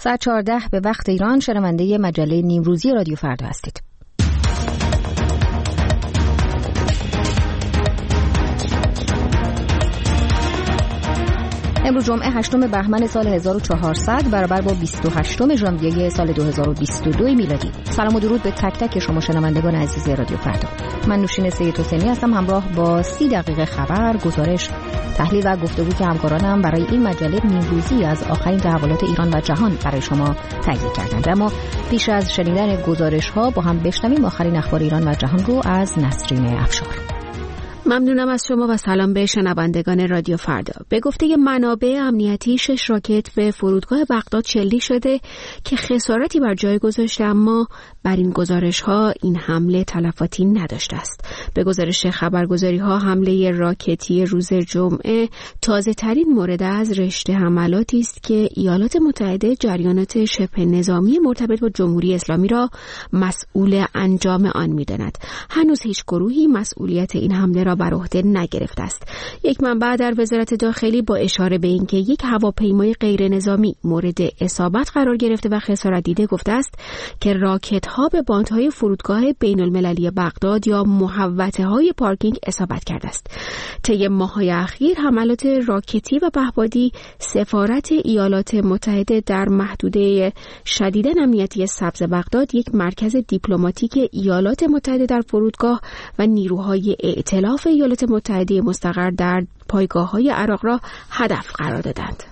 ساعت 14 به وقت ایران شنونده مجله نیمروزی رادیو فردا هستید. امروز جمعه 8 بهمن سال 1400 برابر با 28 ژانویه سال 2022 میلادی. سلام و درود به تک تک شما شنوندگان عزیز رادیو فردا. من نوشین سید حسینی هستم، همراه با 30 دقیقه خبر، گزارش، تحلیل و گفتگو که همکارانم برای این مجله نیمروزی از آخرین تحولات ایران و جهان برای شما تهیه کردند. اما پیش از شنیدن گزارش‌ها با هم بشنویم آخرین اخبار ایران و جهان رو از نسرین افشار. ممنونم از شما و سلام به شنوندگان رادیو فردا. به گفته منابع امنیتی 6 راکت به فرودگاه بغداد شلیک شده که خسارتی بر جای گذاشته، اما بر این گزارش‌ها این حمله تلفاتی نداشته است. به گزارش خبرگزاری‌ها حمله راکتی روز جمعه تازه‌ترین مورد از رشته حملاتی است که ایالات متحده جریانات شبه نظامی مرتبط با جمهوری اسلامی را مسئول انجام آن می‌داند. هنوز هیچ گروهی مسئولیت این حمله را بر عهده نگرفته است. یک منبع در وزارت داخلی با اشاره به اینکه یک هواپیمای غیر نظامی مورد اصابت قرار گرفته و خسارت دیده گفته است که راکت‌ها به باندهای فرودگاه بین‌المللی بغداد یا محوطه‌های پارکینگ اصابت کرده است. طی ماه‌های اخیر حملات راکتی و پهپادی سفارت ایالات متحده در محدوده شدیداً امنیتی سبز بغداد، یک مرکز دیپلماتیک ایالات متحده در فرودگاه و نیروهای ائتلاف ایالات متحده مستقر در پایگاه‌های عراق را هدف قرار دادند.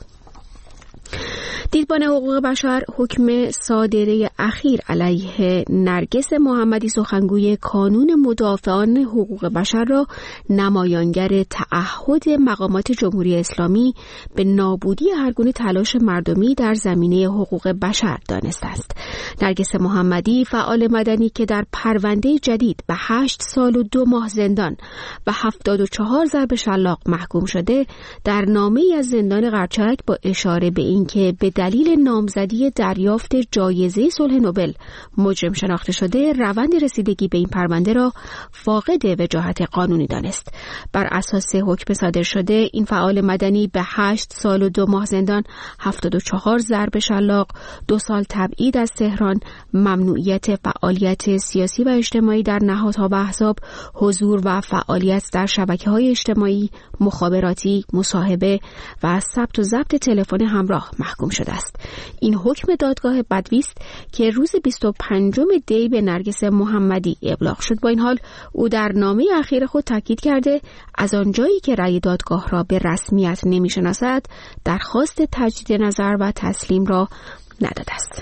دیدبان حقوق بشر حکم صادره اخیر علیه نرگس محمدی، سخنگوی کانون مدافعان حقوق بشر، را نمایانگر تعهد مقامات جمهوری اسلامی به نابودی هر گونه تلاش مردمی در زمینه حقوق بشر دانسته است. نرگس محمدی، فعال مدنی که در پرونده جدید به 8 سال و 2 ماه زندان و 74 ضرب شلاق محکوم شده، در نامه‌ای از زندان قرچک با اشاره به اینکه به دلیل نامزدی دریافت جایزه صلح نوبل مجرم شناخته شده، روند رسیدگی به این پرونده را فاقد وجاهت قانونی دانست. بر اساس حکم صادر شده، این فعال مدنی به 8 سال و 2 ماه زندان، 74 ضرب شلاق، 2 سال تبعید از تهران، ممنوعیت فعالیت سیاسی و اجتماعی در نهادها و احزاب، حضور و فعالیت در شبکه‌های اجتماعی، مخابراتی، مصاحبه و ثبت و ضبط تلفن همراه محکوم شده است. این حکم دادگاه بدوی است که روز 25 دی به نرگس محمدی ابلاغ شد. با این حال او در نامه اخیر خود تاکید کرده از آنجایی که رأی دادگاه را به رسمیت نمی‌شناسد، درخواست تجدید نظر و تسلیم را نداده است.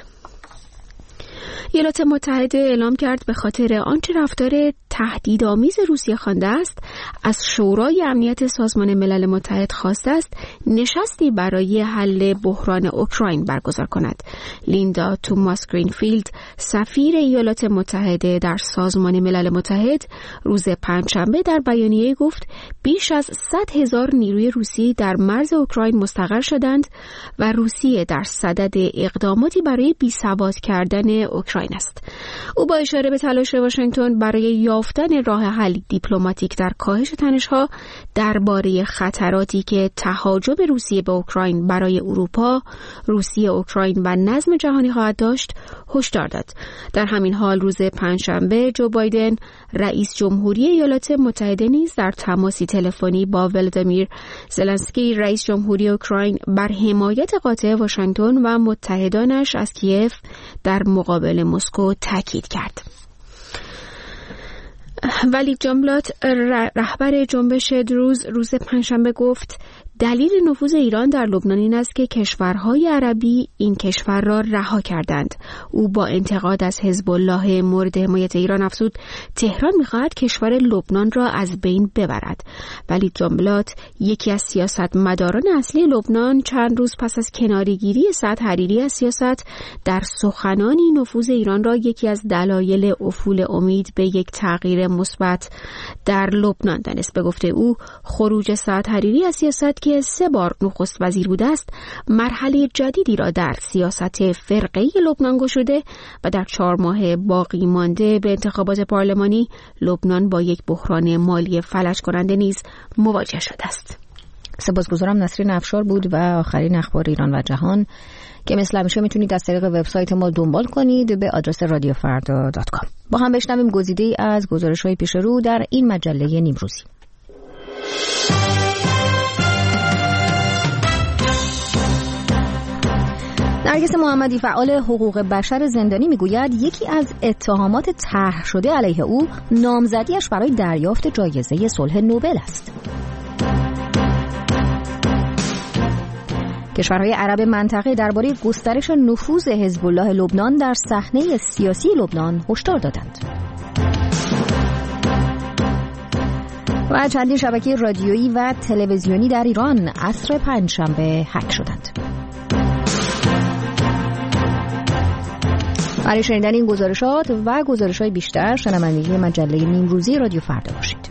ایالات متحده اعلام کرد به خاطر آنچه رفتار تهدیدآمیز روسیه خوانده است، از شورای امنیت سازمان ملل متحد خواسته است نشستی برای حل بحران اوکراین برگزار کند. لیندا توماس گرینفیلد، سفیر ایالات متحده در سازمان ملل متحد، روز پنجشنبه در بیانیه گفت بیش از 100,000 نیروی روسی در مرز اوکراین مستقر شدند و روسیه در صدد اقداماتی برای بی‌ثبات کردن اوکراین است. او با اشاره به تلاش واشنگتن برای یافتن راه حل دیپلماتیک در کاهش تنش‌ها درباره خطراتی که تهاجم روسیه به اوکراین برای اروپا، روسیه، اوکراین و نظم جهانی خواهد داشت هشدار داد. در همین حال روز پنجشنبه جو بایدن، رئیس جمهوری ایالات متحده، نیز در تماسی تلفنی با ولادیمیر زلنسکی، رئیس جمهوری اوکراین، بر حمایت قاطع واشنگتن و متحدانش از کیف در مقابل مسکو تاکید کرد. ولی جنبلات، رهبر جنبش دروز، روز پنجشنبه گفت دلیل نفوذ ایران در لبنان این است که کشورهای عربی این کشور را رها کردند. او با انتقاد از حزب الله مورد حمایت ایران افزود تهران می‌خواهد کشور لبنان را از بین ببرد. ولی جنبلات، یکی از سیاستمداران اصلی لبنان، چند روز پس از کناره‌گیری سعد حریری از سیاست، در سخنانی نفوذ ایران را یکی از دلایل افول امید به یک تغییر مثبت در لبنان دانست. به گفته او، خروج سعد حریری از سیاست که 3 بار نخست وزیر بوده است، مرحله جدیدی را در سیاست فرقه‌ای لبنان گشوده و در 4 ماه باقی مانده به انتخابات پارلمانی لبنان با یک بحران مالی فلج کننده نیز مواجه شده است. سپاسگزارم. نسرین افشار بود و آخرین اخبار ایران و جهان که مثل همیشه میتونید از طریق وبسایت ما دنبال کنید به آدرس radiofarda.com. با هم بشنویم گزیده‌ای از گزارش‌های پیش رو در این مجله نیمروزی. نرگس محمدی فعال حقوق بشر زندانی میگوید یکی از اتهامات طرح شده علیه او نامزدیش برای دریافت جایزه صلح نوبل است. کشورهای عرب منطقه درباره گسترش نفوذ حزب الله لبنان در صحنه سیاسی لبنان هشدار دادند. و چندین شبکه رادیویی و تلویزیونی در ایران عصر پنجشنبه هک شدند. برای شنیدن این گزارشات و گزارش‌های بیشتر شنونده مجله نیمروزی رادیو فردا باشید.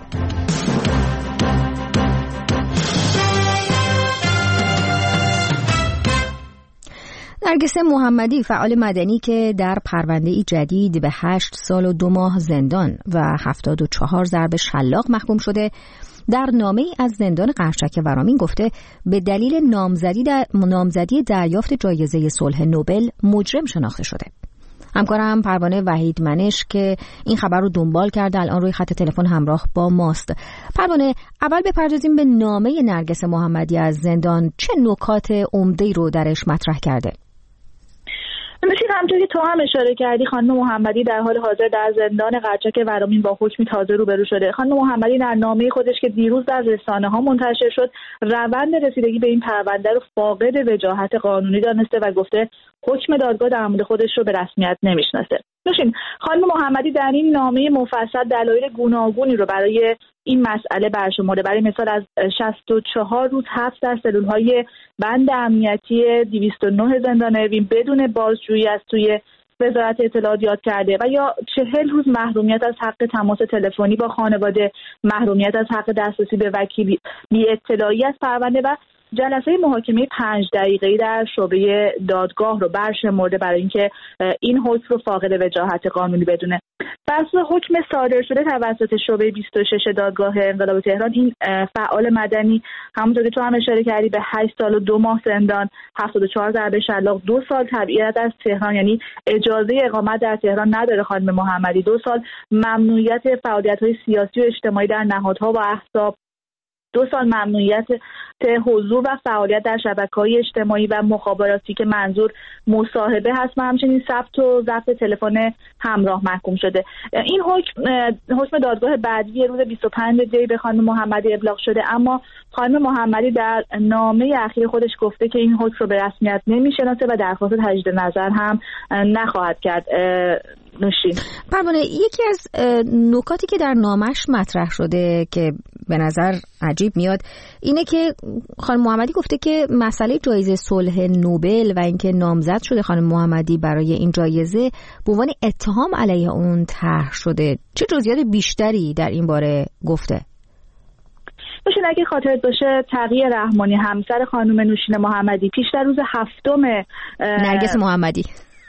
نرگس محمدی فعال مدنی که در پرونده‌ای جدید به 8 سال و 2 ماه زندان و 74 ضرب شلاق محکوم شده، در نامه‌ای از زندان قرچک ورامین گفته به دلیل نامزدی دریافت جایزه صلح نوبل مجرم شناخته شده. همکارم پروانه وحید منش که این خبر رو دنبال کرده الان روی خط تلفن همراه با ماست. پروانه، اول بپردازیم به نامه نرگس محمدی از زندان. چه نکات عمده‌ای رو درش مطرح کرده؟ مثل همونطور که تو هم اشاره کردی، خانم محمدی در حال حاضر در زندان قرچک ورامین با حکمی تازه روبرو شده. خانم محمدی در نامه خودش که دیروز در رسانه‌ها منتشر شد، روند رسیدگی به این پرونده رو فاقد وجاهت قانونی دانسته و گفته حکم دادگاه در مورد خودش رو به رسمیت نمیشناسه. ببین، خانم محمدی در این نامه مفصل دلایل گوناگونی رو برای این مسئله برشمرده. برای مثال از 64 روز حبس در سلول‌های بند امنیتی 209 زندان اوین بدون بازجویی از سوی وزارت اطلاعات یاد کرده و یا 40 روز محرومیت از حق تماس تلفنی با خانواده، محرومیت از حق دسترسی به وکیل، بی اطلاعی از پرونده و جلسه محاکمه 5 دقیقه‌ای در شعبه دادگاه رو برشمرده برای اینکه این حکم رو فاقد وجاهت قانونی بدونه. بر اساس حکم صادر شده توسط شعبه 26 دادگاه انقلاب تهران، این فعال مدنی همونطور که تو هم اشاره کردی به 8 سال و 2 ماه زندان، 74 ضرب شلاق، 2 سال تبعیت از تهران، یعنی اجازه اقامت در تهران نداره خانم محمدی، 2 سال ممنوعیت فعالیت‌های سیاسی و اجتماعی در نهادها و احزاب، 2 سال ممنوعیت حضور و فعالیت در شبکه‌های اجتماعی و مخابراتی که منظور مصاحبه هست و همچنین ثبت و ضبط تلفن همراه محکوم شده. این حکم دادگاه بعدی روز 25 دی به خانم محمدی ابلاغ شده، اما خانم محمدی در نامه اخیر خودش گفته که این حکم رو به رسمیت نمی‌شناسه و درخواست تجدید نظر هم نخواهد کرد. نوشین پروانه، یکی از نکاتی که در نامش مطرح شده که به نظر عجیب میاد اینه که خانم محمدی گفته که مسئله جایزه صلح نوبل و اینکه نامزد شده خانم محمدی برای این جایزه به عنوان اتهام علیه اون طرح شده. چه جزئیات بیشتری در این باره گفته؟ باشه، اگه خاطرت باشه تقی رحمانی همسر خانم نوشین محمدی پیشتر روز 7 نرگس محمدی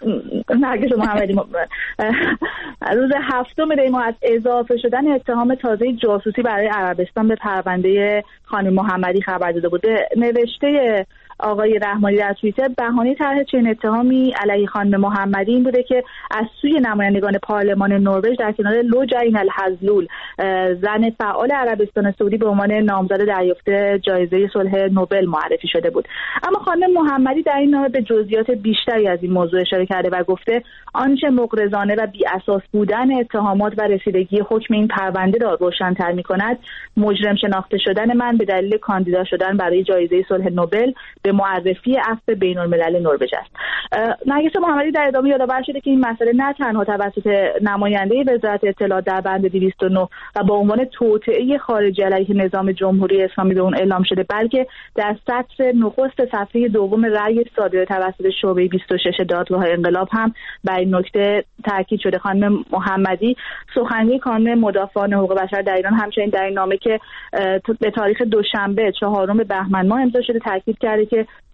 روز 7 دی ماه از اضافه شدن اتهام تازه جاسوسی برای عربستان به پرونده خانم محمدی خبر داده بود. نوشته آقای رحمانی در توییتر بهانه طرح چنین اتهامی علیه خانم محمدی این بوده که از سوی نمایندگان پارلمان نروژ در کنار لوجین الحزلول، زن فعال عربستان سعودی، به عنوان نامزد دریافت جایزه صلح نوبل معرفی شده بود. اما خانم محمدی در این نامه به جزئیات بیشتری از این موضوع اشاره کرده و گفته آنچه مغرضانه و بی اساس بودن اتهامات و رسیدگی حکم این پرونده را روشن‌تر می‌کند، مجرم شناخته شدن من به دلیل کاندیدا شدن برای جایزه صلح نوبل به معرفی عفو بین‌الملل نروژ است. نرگس محمدی در ادامه یادآور شده که این مسئله نه تنها توسط نماینده وزارت اطلاعات در بند 209 و با عنوان توطئه خارجی علیه نظام جمهوری اسلامی به اون اعلام شده، بلکه در سطر نخست صفحه دوم رأی صادر توسط شعبه 26 دادگاه انقلاب هم بر این نکته تاکید شده. خانم محمدی سخنگوی کانون مدافعان حقوق بشر در ایران همچنین در این نامه که به تاریخ دوشنبه 4 بهمن ماه امضا شده تاکید کرده که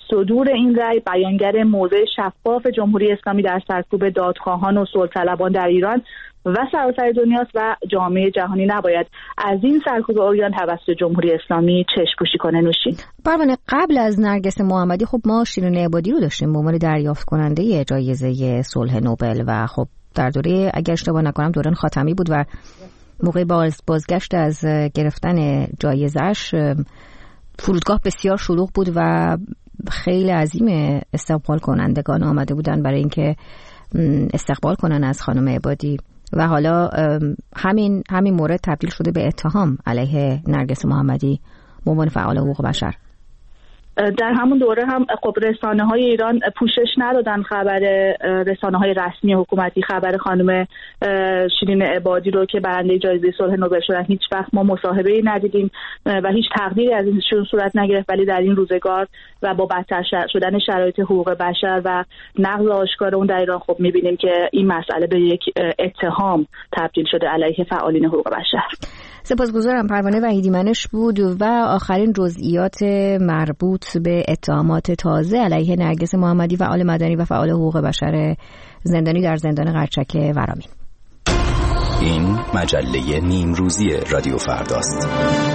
صدور این رأی بیانگر موضع شفاف جمهوری اسلامی در سرکوب دادخواهان و صلح‌طلبان در ایران و سراسر دنیاست و جامعه جهانی نباید از این سرکوب عریان توسط جمهوری اسلامی چشم پوشی کنه. نوشین پروانه، قبل از نرگس محمدی خب ما شیرین عبادی رو داشتیم به عنوان دریافت کننده جایزه صلح نوبل و خب در دوره اگر اشتباه نکنم دوران خاتمی بود و موقع بازگشت از گرفتن جایزه‌اش فرودگاه بسیار شلوغ بود و خیلی عظیم استقبال کنندگان آمده بودن برای اینکه استقبال کنن از خانم عبادی و حالا همین مورد تبدیل شده به اتهام علیه نرگس محمدی به عنوان فعال حقوق بشر. در همون دوره هم خب رسانه‌های ایران پوشش ندادن خبر رسانه‌های رسمی حکومتی خبر خانم شیرین عبادی رو که برنده جایزه صلح نوبل شدن. هیچ وقت ما مصاحبه‌ای ندیدیم و هیچ تقدیری از اینشون صورت نگرفت، ولی در این روزگار و با بدتر شدن شرایط حقوق بشر و نقض آشکار اون در ایران خب می‌بینیم که این مسئله به یک اتهام تبدیل شده علیه فعالین حقوق بشر. سپاسگزارم. پروانه وحیدیمنش بود و آخرین جزئیات مربوط به اتهامات تازه علیه نرگس محمدی فعال مدنی و فعال حقوق بشر زندانی در زندان قرچک ورامین. این مجله نیمروزی رادیو فرداست.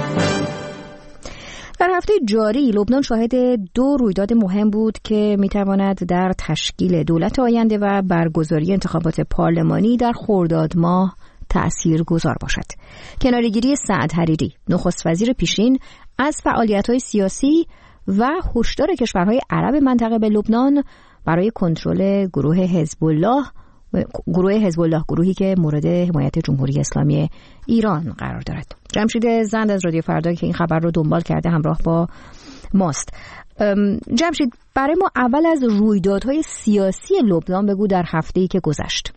در هفته جاری لبنان شاهد 2 رویداد مهم بود که میتواند در تشکیل دولت آینده و برگزاری انتخابات پارلمانی در خرداد ماه تأثیرگذار باشد. کناره‌گیری سعد حریری نخست وزیر پیشین از فعالیت‌های سیاسی و هشدار کشورهای عرب منطقه به لبنان برای کنترل گروه حزب الله، گروهی که مورد حمایت جمهوری اسلامی ایران قرار دارد. جمشید زند از رادیو فردا که این خبر رو دنبال کرده همراه با ماست. جمشید، برای ما اول از رویدادهای سیاسی لبنان بگو در هفته‌ای که گذشت.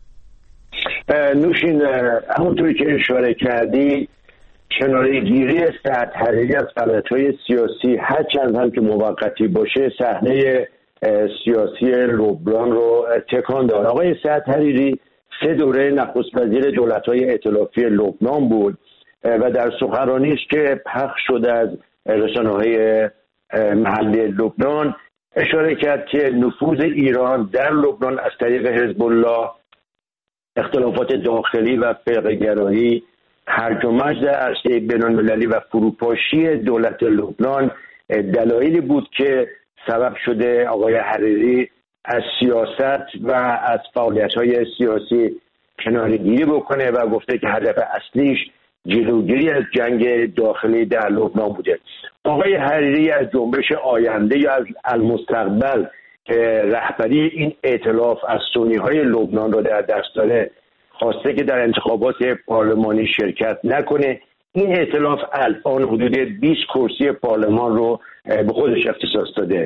نوشین، همونطوری که اشاره کردی کناره‌گیری سعد حریری از فعالیت‌های سیاسی هرچند هم که موقتی باشه صحنه سیاسی لبنان رو تکان داد. آقای سعد حریری 3 دوره نخست وزیر دولت‌های ائتلافی لبنان بود و در سخنرانیش که پخش شده از رسانه‌های محلی لبنان اشاره کرد که نفوذ ایران در لبنان از طریق حزب الله، اختلافات داخلی و فرقه‌گرایی، هرج و مرج در عرصه بین‌المللی و فروپاشی دولت لبنان دلایلی بود که سبب شده آقای حریری از سیاست و از فعالیت‌های سیاسی کناره‌گیری بکنه و گفته که هدف اصلیش جلوگیری از جنگ داخلی در لبنان بوده. آقای حریری از جنبش آینده یا از المستقبل که رهبری این ائتلاف از سنی‌های لبنان را در دست داره خواسته که در انتخابات پارلمانی شرکت نکنه. این ائتلاف الان حدود 20 کرسی پارلمان رو به خودش اختصاص داده.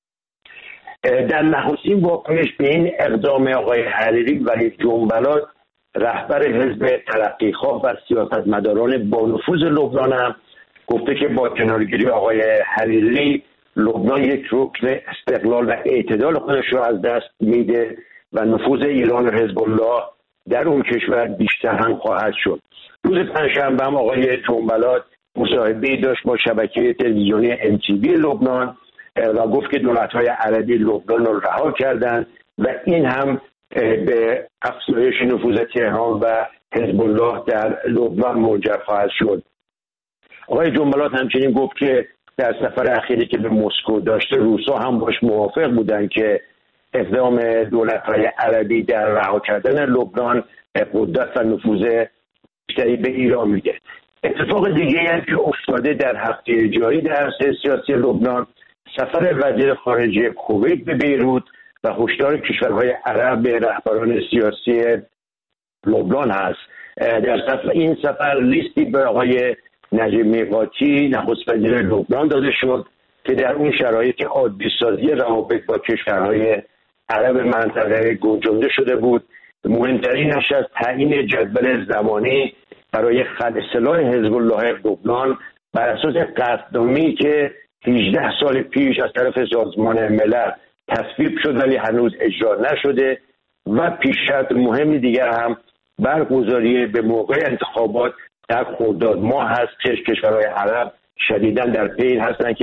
در نخستین واکنش به این اقدام آقای حریری وحید جنبلات رهبر حزب ترقیخواه و سیاستمداران با نفوذ لبنان هم گفته که با کناره‌گیری آقای حریری لبنان یک رکن استقلال و اعتدال خودش رو از دست میده و نفوذ ایران و حزب الله در اون کشور بیشتر هم خواهد شد. روز پنجشنبه هم آقای جنبلات مصاحبه‌ای داشت با شبکه تلویزیونی MTV لبنان و گفت که دولت‌های عربی لبنان رو رها کردند و این هم به افزایش نفوذ تهران و حزب الله در لبنان منجر خواهد شد. آقای جنبلات همچنین گفت که در سفر اخیری که به مسکو داشته روسا هم باش موافق بودن که اقدام دولت‌های عربی در رها کردن لبنان قدرت و نفوذ بیشتری به ایران میده. اتفاق دیگه هم که افتاده در هفته جاری در عرصه سیاسی لبنان سفر وزیر خارجه کویت به بیروت و هشدار کشورهای عرب به رهبران سیاسی لبنان هست. در این سفر لیستی به آقای نجیب میقاتی نخست وزیر لبنان داده شد که در اون شرایط عادی‌سازی روابط با کشورهای عرب منطقه گنجانده شده بود. مهمترینش از تعیین جدول زمانی برای خلع سلاح حزب الله لبنان بر اساس قطعنامه‌ای که 18 سال پیش از طرف سازمان ملل تصویب شد ولی هنوز اجرا نشده و پیشرفت مهمی دیگر هم برگزاری به موقع انتخابات در خرداد ماه هست که کشورهای عرب شدیداً در پی هستند که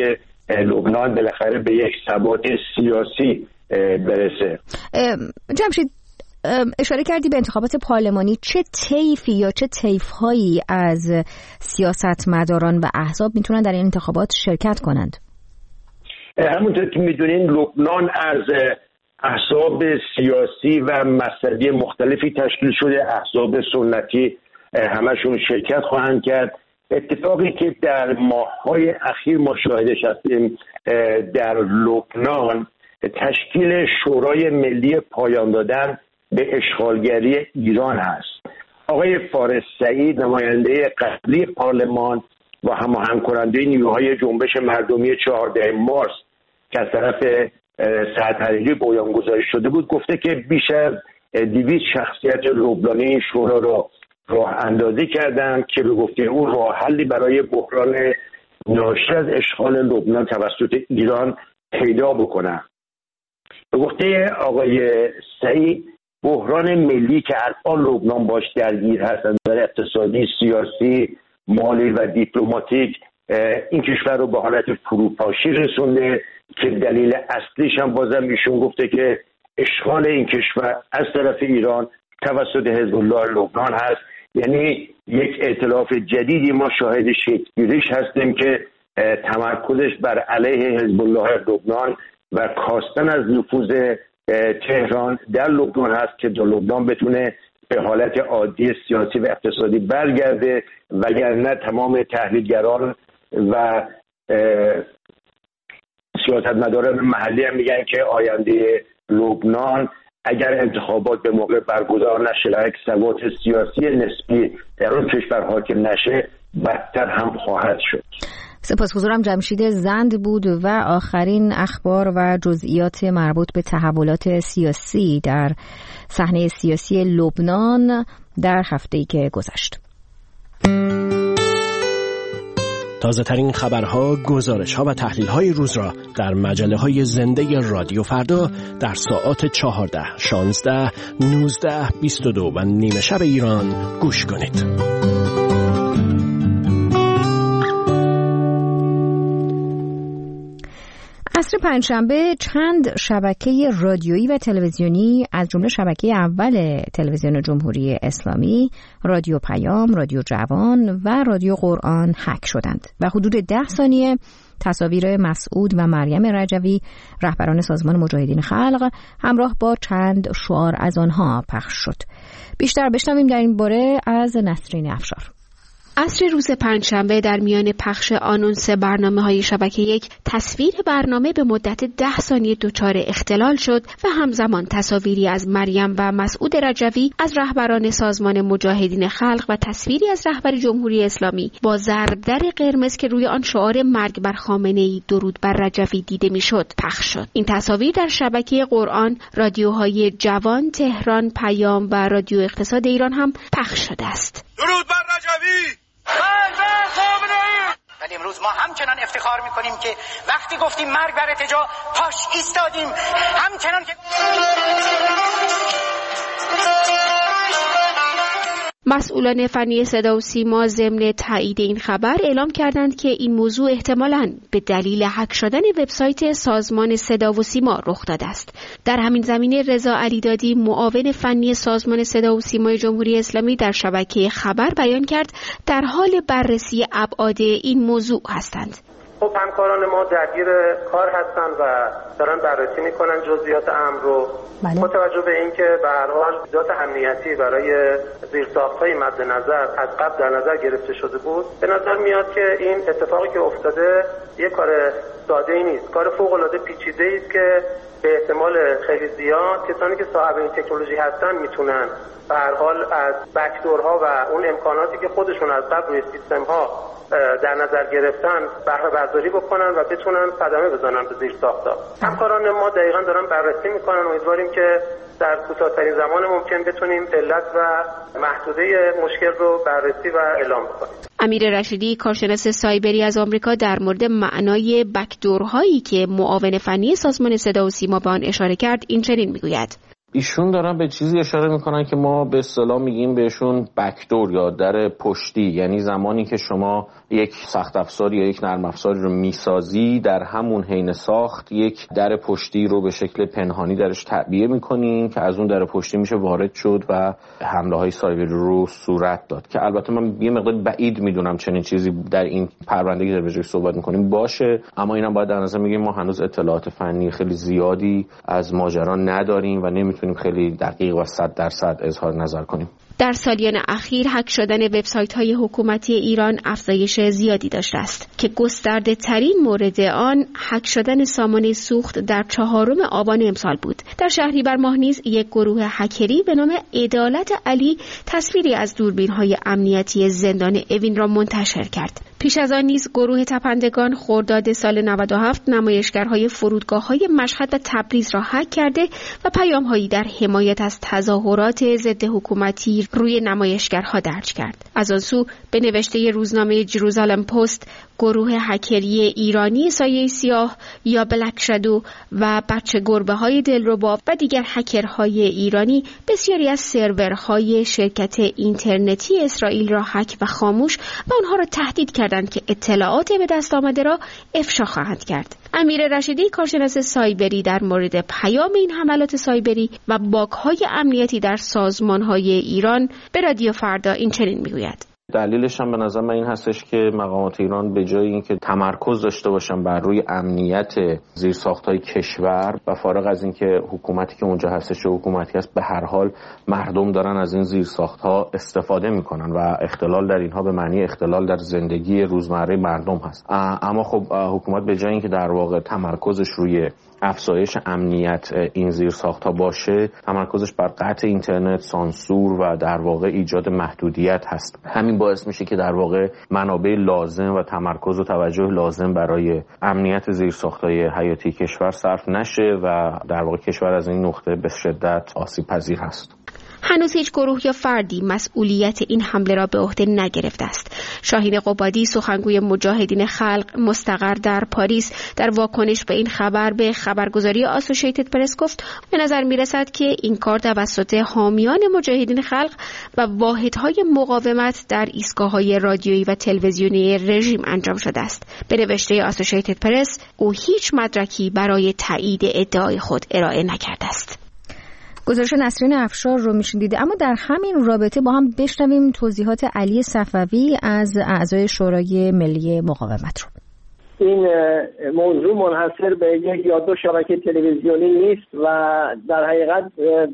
لبنان بالاخره به یک ثبات سیاسی برسه. جمشید، اشاره کردی به انتخابات پارلمانی. چه طیفی یا چه طیف‌هایی از سیاستمداران و احزاب میتونن در این انتخابات شرکت کنند؟ همونطور که میدونین لبنان از احزاب سیاسی و مذهبی مختلفی تشکیل شده. احزاب سنتی همشون شرکت خواهند کرد. اتفاقی که در ماه‌های اخیر ما شاهدش هستیم در لبنان تشکیل شورای ملی پایان دادن به اشغالگری ایران هست. آقای فارس سعید نماینده قبلی پارلمان و هماهنگ کننده نیروهای جنبش مردمی 14 مارس که از طرف سعد حریری بنیانگذاری شده بود گفته که بیش از 200 شخصیت لبنانی این شورا را راه اندازی کردن که به گفته او راه حلی برای بحران ناشی از اشغال لبنان توسط ایران پیدا بکنن. به گفته آقای سعید بحران ملی که الان لبنان باش درگیر هست از نظر اقتصادی، سیاسی، مالی و دیپلماتیک این کشور رو به حالت فروپاشی رسونده که دلیل اصلیش هم بازم ایشون گفته که اشغال این کشور از طرف ایران توسط حزب الله لبنان هست. یعنی یک ائتلاف جدیدی ما شاهد شکل‌گیریش هستیم که تمرکزش بر علیه حزب الله لبنان و کاستن از نفوذ تهران در لبنان هست که در لبنان بتونه به حالت عادی سیاسی و اقتصادی برگرده، وگرنه تمام تحلیلگران و سیاستمداران محلی هم میگن که آینده لبنان اگر انتخابات به موقع برگزار نشه، یک ثبات سیاسی نسبی در اون کشور حاکم نشه، بدتر هم خواهد شد. سپاسگزارم. جمشید زند بود و آخرین اخبار و جزئیات مربوط به تحولات سیاسی در صحنه سیاسی لبنان در هفته‌ای که گذشت. تازه ترین خبرها، گزارش‌ها و تحلیل‌های روز را در مجله‌های زنده رادیو فردا در ساعات 14، 16، 19، 22 و نیمه شب ایران گوش کنید. عصر پنجشنبه چند شبکه رادیویی و تلویزیونی از جمله شبکه اول تلویزیون جمهوری اسلامی، رادیو پیام، رادیو جوان و رادیو قرآن هک شدند و حدود 10 ثانیه تصاویر مسعود و مریم رجوی رهبران سازمان مجاهدین خلق همراه با چند شعار از آنها پخش شد. بیشتر بشنویم در این باره از نسرین افشار. عصر روز پنجشنبه در میان پخش آنونس برنامه‌های شبکه یک تصویر برنامه به مدت 10 ثانیه دچار اختلال شد و همزمان تصاویری از مریم و مسعود رجوی از رهبران سازمان مجاهدین خلق و تصویری از رهبر جمهوری اسلامی با ضربدر قرمز که روی آن شعار مرگ بر خامنه‌ای درود بر رجوی دیده میشد پخش شد. این تصاویر در شبکه قرآن، رادیوهای جوان، تهران، پیام و رادیو اقتصاد ایران هم پخش شده است. درود بر رجوی، ولی امروز ما همچنان افتخار میکنیم که وقتی گفتیم مرگ بر ارتجاع پاش ایستادیم، همچنان که مسئولان فنی صدا و سیما ضمن تایید این خبر اعلام کردند که این موضوع احتمالاً به دلیل هک شدن وبسایت سازمان صدا و سیما رخ داده است. در همین زمینه رضا علیدادی، معاون فنی سازمان صدا و سیمای جمهوری اسلامی، در شبکه خبر بیان کرد در حال بررسی ابعاد این موضوع هستند. خب همکاران ما درگیر کار هستن و دارن بررسی میکنن جزئیات امر رو. با توجه به اینکه به هر حال جزئیات امنیتی برای زیرساخت‌های مد نظر از قبل در نظر گرفته شده بود، به نظر میاد که این اتفاقی که افتاده یک کار ساده‌ای نیست، کار فوق‌العاده پیچیده‌ای است که به احتمال خیلی زیاد کسانی که صاحب این تکنولوژی هستن میتونن به هر حال از بک‌دورها و اون امکاناتی که خودشون از قبل روی سیستم‌ها در نظر گرفتن بهره برداری بکنن و بتونن صدمه بزنن به زیرساخت‌ها. همکاران ما دقیقاً دارن بررسی میکنن. امیدواریم که در کوتاه‌ترین زمان ممکن بتونیم علت و محدوده مشکل رو بررسی و اعلام بکنیم. امیر رشیدی، کارشناس سایبری از آمریکا، در مورد معنای بک‌دورهایی که معاون فنی سازمان صدا و سیما به آن اشاره کرد این چنین میگوید: ایشون دارن به چیزی اشاره میکنن که ما به اصطلاح میگیم بهشون بکدور یا در پشتی، یعنی زمانی که شما یک سخت افزار یا یک نرم افزار رو میسازی، در همون حین ساخت یک در پشتی رو به شکل پنهانی درش تعبیه میکنین که از اون در پشتی میشه وارد شد و حمله های سایبری رو صورت داد، که البته من یه مقدار بعید میدونم چنین چیزی در این پرونده‌ای در وجهش صحبت میکنیم باشه، اما اینم باید در نظر بگیریم ما هنوز اطلاعات فنی خیلی زیادی از ماجرا نداریم و نمیتونیم خیلی دقیق و 100% اظهار نظر کنیم. در سالیان اخیر هک شدن وبسایت‌های حکومتی ایران افزایش زیادی داشته است که گسترده ترین مورد آن هک شدن سامانه سوخت در 4 آبان امسال بود. در شهریور ماه نیز یک گروه هکری به نام عدالت علی تصویری از دوربین‌های امنیتی زندان اوین را منتشر کرد. پیش از آن نیز گروه تپندگان خرداد سال 97 نمایشگرهای فرودگاه‌های مشهد و تبریز را هک کرده و پیام‌هایی در حمایت از تظاهرات ضد حکومتی روی نمایشگرها درج کرد. از آن سو به نوشته روزنامه جروزالم پست، گروه هکری ایرانی سایه سیاه یا بلک شادو و بچه گربه‌های دلربا و دیگر هکرهای ایرانی بسیاری از سرورهای شرکت اینترنتی اسرائیل را هک و خاموش و آنها را تهدید کردند که اطلاعات به دست آمده را افشا خواهند کرد. امیر رشیدی، کارشناس سایبری، در مورد پیام این حملات سایبری و باگ‌های امنیتی در سازمان‌های ایران به رادیو فردا این چنین میگوید: دلیلش هم به نظر من این هستش که مقامات ایران به جای اینکه تمرکز داشته باشن بر روی امنیت زیرساخت‌های کشور و فارغ از اینکه حکومتی که اونجا هستش چه حکومتی است، به هر حال مردم دارن از این زیرساخت‌ها استفاده میکنن و اختلال در اینها به معنی اختلال در زندگی روزمره مردم هست. اما خب حکومت به جای اینکه در واقع تمرکزش روی افزایش امنیت این زیرساخت‌ها باشه، تمرکزش بر قطع اینترنت، سانسور و در واقع ایجاد محدودیت هست. همین باعث میشه که در واقع منابع لازم و تمرکز و توجه لازم برای امنیت زیرساخت‌های حیاتی کشور صرف نشه و در واقع کشور از این نقطه به شدت آسیب پذیر هست. هنوز هیچ گروه یا فردی مسئولیت این حمله را به عهده نگرفته است. شاهین قبادی، سخنگوی مجاهدین خلق مستقر در پاریس، در واکنش به این خبر به خبرگزاری آسوشیتد پرس گفت: به نظر می‌رسد که این کار توسط حامیان مجاهدین خلق و واحدهای مقاومت در ایستگاه‌های رادیویی و تلویزیونی رژیم انجام شده است. به نوشته آسوشیتد پرس، او هیچ مدرکی برای تایید ادعای خود ارائه نکرده است. گزارش نسرین افشار رو میشنیدید. اما در همین رابطه با هم بشنویم توضیحات علی صفوی از اعضای شورای ملی مقاومت رو. این موضوع منحصر به یک یا دو شبکه تلویزیونی نیست و در حقیقت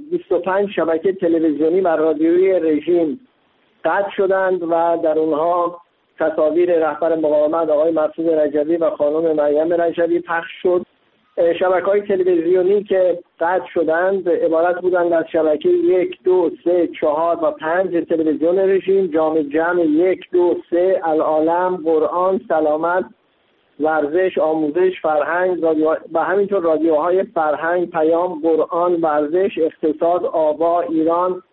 25 شبکه تلویزیونی و رادیویی رژیم قطع شدند و در اونها تصاویر رهبر مقاومت آقای مسعود رجبی و خانم مریم رجبی پخش شد. شبکه‌های تلویزیونی که قطع شدند عبارت بودند از شبکه 1، 2، 3، 4 و 5 تلویزیون رژیم، جامع 1، 2، 3، العالم، قرآن، سلامت، ورزش، آموزش، فرهنگ و همینطور رادیوهای فرهنگ، پیام، قرآن، ورزش، اقتصاد، آوا، ایران،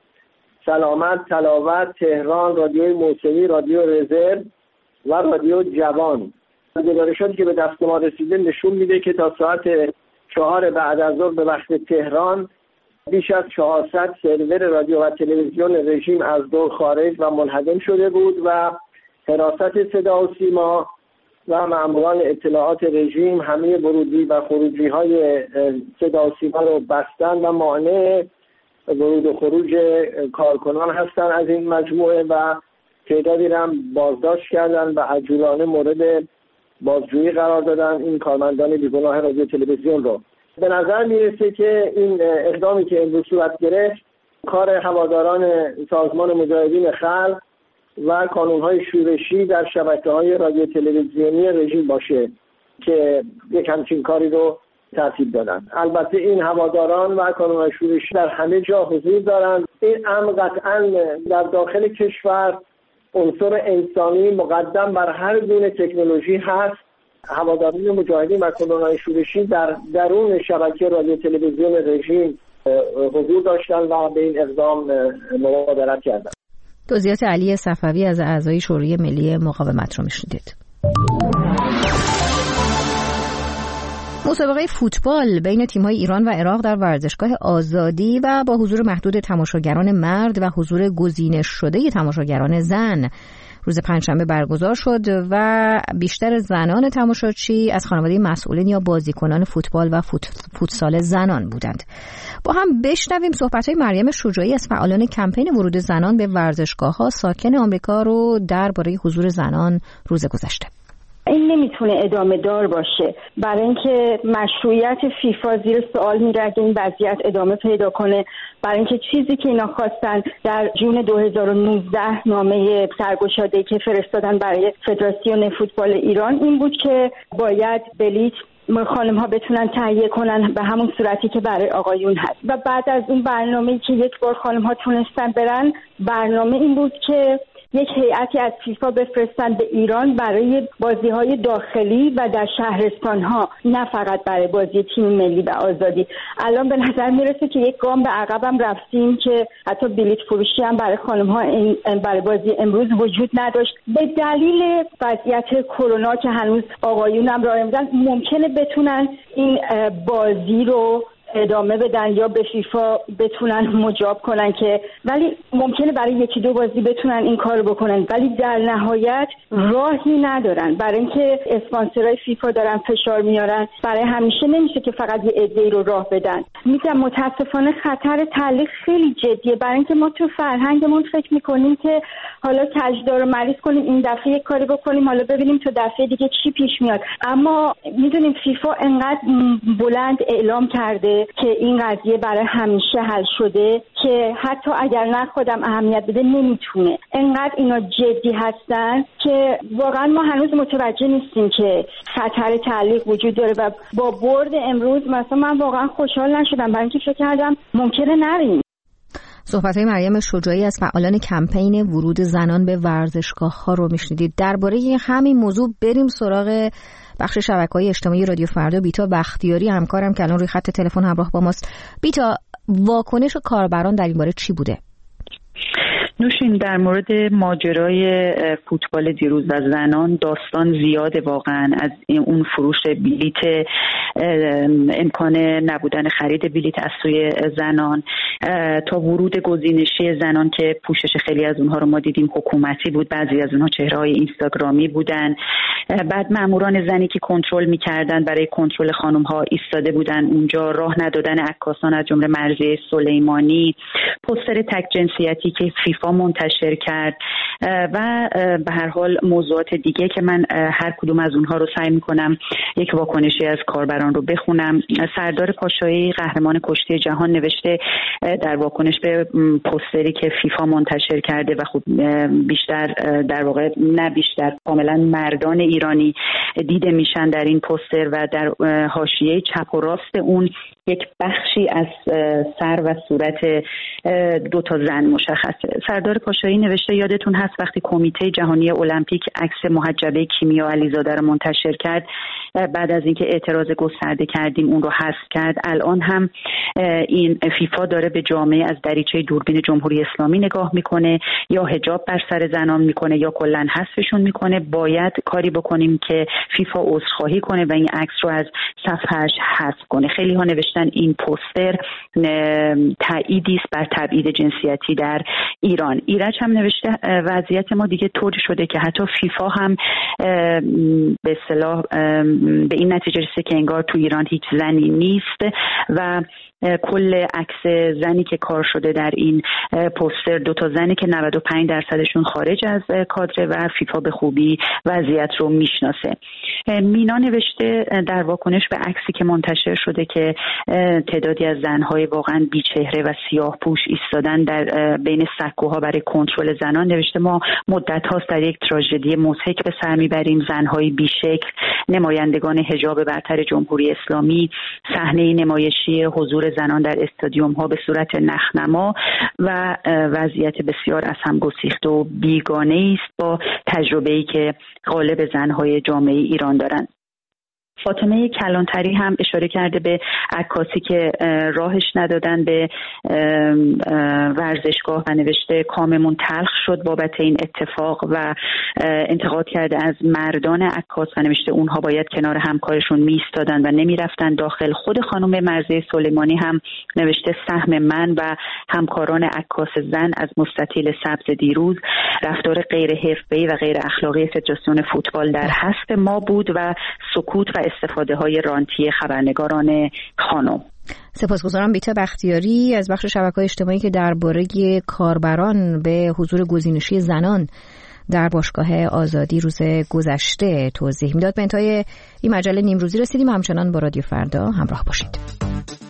سلامت، تلاوت، تهران، رادیوی موسیقی، رادیو رزرو و رادیو جوان. گزارشاتی که به دست ما رسیده نشون میده که تا ساعت 4 بعد از ظهر به وقت تهران بیش از 400 سرور رادیو و تلویزیون رژیم از دور خارج و منهدم شده بود و حراست صدا و سیما و ماموران اطلاعات رژیم همه ورودی و خروجی های صدا و سیما رو بستن و مانع ورود و خروج کارکنان هستن از این مجموعه و تعدادی هم بازداشت کردن و عجولانه مورد بازجویی قرار دادن این کارمندان بیگناه رادیو تلویزیون رو. به نظر میرسه که این اقدامی که امروز صورت گرفت کار هواداران سازمان مجاهدین خلق و کانونهای شورشی در شبکه‌های رادیو تلویزیونی رژیم باشه که یک همچین کاری رو ترتیب دادن. البته این هواداران و کانونهای شورشی در همه جا حضور دارند. این امر قطعاً در داخل کشور عنصر انسانی مقدم بر هر گونه تکنولوژی هست. هواداران مجاهدین و کانونهای شورشی در درون شبکه رادیو تلویزیون رژیم حضور داشتن و به این اقدام مبادرت کردند. توضیحات علی صفوی از اعضای شورای ملی مقاومت رو میشنیدید. مسابقه فوتبال بین تیم‌های ایران و عراق در ورزشگاه آزادی و با حضور محدود تماشاگران مرد و حضور گزینش شده تماشاگران زن روز پنجشنبه برگزار شد و بیشتر زنان تماشاچی از خانواده مسئولین یا بازیکنان فوتبال و فوتسال زنان بودند. با هم بشنویم صحبت‌های مریم شجاعی از فعالان کمپین ورود زنان به ورزشگاه‌ها ساکن آمریکا رو درباره حضور زنان روز گذشته. این نمیتونه ادامه دار باشه، برای اینکه مشروعیت فیفا زیر سوال میره اگه این وضعیت ادامه پیدا کنه، برای اینکه چیزی که اینا خواستن در جون 2019 نامه سرگشاده‌ای که فرستادن برای فدراسیون فوتبال ایران این بود که باید بلیت خانم ها بتونن تهیه کنن به همون صورتی که برای آقایون هست. و بعد از اون برنامه‌ای که یک بار خانم ها تونستن برن، برنامه این بود که یک هیئتی از فیفا بفرستن به ایران برای بازی‌های داخلی و در شهرستان‌ها، نه فقط برای بازی تیم ملی و آزادی. الان به نظر میرسه که یک گام به عقبم رفتیم که حتی بلیط فروشی هم برای خانم‌ها برای بازی امروز وجود نداشت. به دلیل وضعیت کرونا که هنوز آقایون هم راه میدن، ممکنه بتونن این بازی رو ادامه بدن یا به فیفا بتونن مجاب کنن که، ولی ممکنه برای یکی دو بازی بتونن این کار بکنن، ولی در نهایت راهی ندارن، برای اینکه اسپانسرای فیفا دارن فشار میارن. برای همیشه نمیشه که فقط یه عده‌ای رو راه بدن. میگم متاسفانه خطر تعلیق خیلی جدیه، برای اینکه ما تو فرهنگمون فکر میکنیم که حالا کجدار رو مریض کنیم، این دفعه یک کاری بکنیم، حالا ببینیم تو دفعه دیگه چی پیش میاد. اما میدونیم فیفا انقدر بلند اعلام کرده که این قضیه برای همیشه حل شده که حتی اگر نه خودم اهمیت بده نمیتونه. انقدر اینا جدی هستن که واقعا ما هنوز متوجه نیستیم که خطر تعلیق وجود داره و با برد امروز مثلا من واقعا خوشحال نشدم، برای اینکه فکر کردم ممکنه نریم. صحبت‌های مریم شجاعی از فعالان کمپین ورود زنان به ورزشگاه‌ها رو میشنیدید. درباره همین موضوع بریم سراغ بخش شبکه‌های اجتماعی رادیو فردا. بیتا بختیاری همکارم که الان روی خط تلفن همراه با ماست. بیتا، واکنش کاربران در این باره چی بوده؟ نوشین، در مورد ماجرای فوتبال دیروز و زنان داستان زیاده واقعا، از اون فروش بلیت، امکان نبودن خرید بلیت از سوی زنان تا ورود گزینشی زنان که پوشش خیلی از اونها رو ما دیدیم حکومتی بود، بعضی از اونها چهره‌های اینستاگرامی بودن. بعد ماموران زنی که کنترل می‌کردن برای کنترل خانم‌ها ایستاده بودن اونجا، راه ندادن عکاسان از جمله مرضیه سلیمانی، پوستر تک جنسیتی که فیفا منتشر کرد و به هر حال موضوعات دیگه که من هر کدوم از اونها رو سعی می‌کنم یک واکنشی از کاربران رو بخونم. سردار پاشایی قهرمان کشتی جهان نوشته در واکنش به پوستری که فیفا منتشر کرده و خب بیشتر در واقع نه بیشتر کاملا مردان ایرانی دیده میشن در این پوستر و در حاشیه چپ و راست اون یک بخشی از سر و صورت دو تا زن مشخصه. سردار پاشایی نوشته یادتون هست وقتی کمیته جهانی المپیک عکس محجبه کیمیا علیزاده رو منتشر کرد، بعد از اینکه اعتراض گسترده کردیم اون رو حذف کرد. الان هم این فیفا داره به جامعه از دریچه دوربین جمهوری اسلامی نگاه میکنه، یا حجاب بر سر زنان میکنه یا کلا حذفشون میکنه. باید کاری بکنیم که فیفا عذرخواهی کنه و این عکس رو از صفحه‌اش حذف کنه. خیلی ها نوشتن این پوستر تأییدی است بر تبعید جنسیتی در ایران. ایرج هم نوشته وضعیت ما دیگه طوری شده که حتی فیفا هم به اصطلاح به این نتیجه رسیده که انگار تو ایران هیچ زنی نیست و کل عکس زنی که کار شده در این پوستر دو تا زنی که 95% خارج از کادر و فیفا به خوبی وضعیت رو میشناسه. مینا نوشته در واکنش به عکسی که منتشر شده که تعدادی از زنهای واقعا بیچهره و سیاه پوش ایستادن در بین سکوها برای کنترل زنان، نوشته ما مدت هاست در یک تراژدی مضحک به سر میبریم. زنهای بیشکل، نمایندگان حجاب برتر جمهوری اسلامی، صحنه نمایشی حضور زنان در استادیوم ها به صورت نخنما و وضعیت بسیار از هم گسیخته و بیگانه است با تجربه‌ای که غالب زنهای جامعه ایران دارند. فاطمه کلانتری هم اشاره کرده به عکاسی که راهش ندادن به ورزشگاه و نوشته کاممون تلخ شد بابت این اتفاق و انتقاد کرده از مردان عکاس و نوشته اونها باید کنار همکارشون میایستادن و نمیرفتن داخل. خود خانم مرضیه سلیمانی هم نوشته سهم من و همکاران عکاس زن از مستطیل سبز دیروز رفتار غیر حرفه‌ای و غیر اخلاقی فدراسیون فوتبال در حسب ما بود و سکوت و استفاده های رانتی خبرنگاران خانم. سپاسگزارم بیتا بختیاری از بخش شبکه‌های اجتماعی که درباره کاربران به حضور گزینشی زنان در باشگاه آزادی روز گذشته توضیح میداد. به انتهای این مجله نیمروزی رسیدیم. همچنان با رادیو فردا همراه باشید.